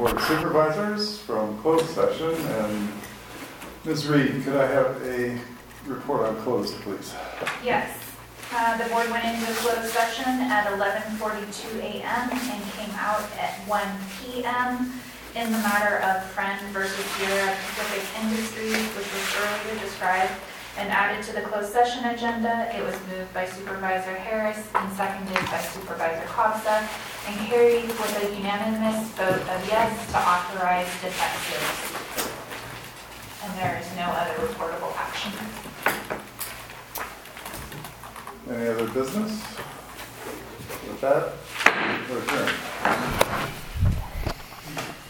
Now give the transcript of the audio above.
Board of Supervisors from closed session. And Ms. Reed, could I have a report on closed, please? Yes. The board went into a closed session at 11:42 a.m. and came out at 1 p.m. in the matter of Friend versus Sierra Pacific Industries, which was earlier described and added to the closed session agenda. It was moved by Supervisor Harris and seconded by Supervisor Costa and carried with a unanimous vote of yes to authorize detectives. And there is no other reportable action. Any other business? With that,